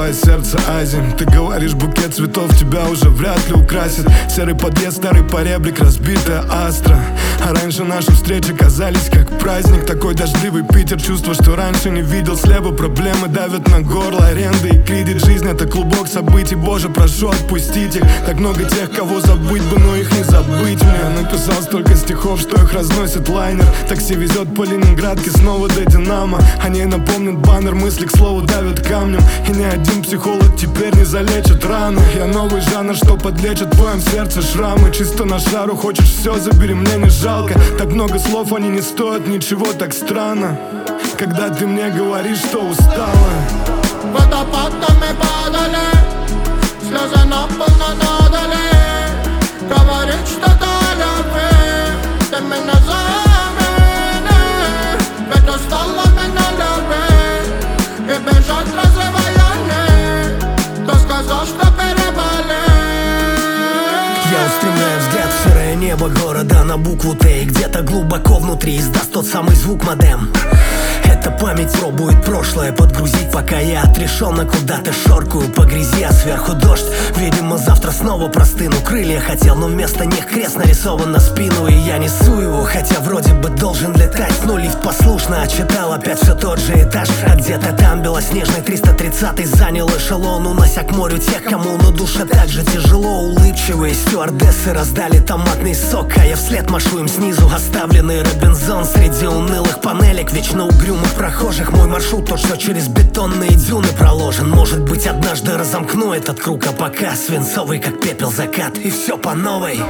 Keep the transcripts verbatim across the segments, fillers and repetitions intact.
твое сердце Азии. Ты говоришь, букет цветов тебя уже вряд ли украсит. Серый подъезд, старый поребрик, разбитая астра. А раньше наши встречи казались как праздник. Такой дождливый Питер, чувство, что раньше не видел. Слева проблемы давят на горло, аренда и кредит. Жизнь — это клубок событий, боже, прошу отпустить их. Так много тех, кого забыть бы, но их не забыть мне. Написал столько стихов, что их разносит лайнер. Такси везет по Ленинградке снова до Динамо. Они напомнят баннер, мысли к слову давят камнем. И ни один психолог теперь не залечит раны. Я новый жанр, что подлечит в твоем сердце шрамы. Чисто на шару, хочешь все, забери, мне не жалко. Так много слов, они не стоят ничего, так странно, когда ты мне говоришь, что устала. Водопадами падали, слезы на пол надали. Говорит что-то о любви, ты меня замени. Ведь устала меня любить и бежать разрыва я не. Кто сказал, что переболел? Я устремляю взгляд в серое небо города на букву Т. И где-то глубоко внутри издаст тот самый звук модем. Эта память пробует прошлое подгрузить, пока я отрешенно куда-то шоркаю по грязи, а сверху дождь. Видимо, завтра снова простыну. Крылья хотел, но вместо них крест нарисован на спину. И я несу его, хотя вроде бы должен летать. Но лифт послушно отчитал опять все тот же этаж. А где-то там белоснежный триста тридцатый занял эшелон, унося к морю тех, кому на душе так же тяжело. Улыбчивые стюардессы раздали томатный сок, а я вслед машу им снизу оставленный Робинзон. Среди унылых панелек вечно угрюмых прохожих мой маршрут тот, что через бетонные дюны проложен. Может быть, однажды разомкну этот круг, а пока свинцовый, как пепел, закат, и все по новой.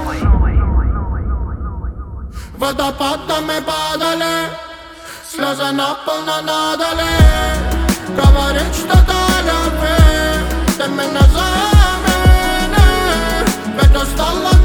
Водопадами падали, слезы на пол надали. Говорит что-то о любви, ты меня замени. Ведь устала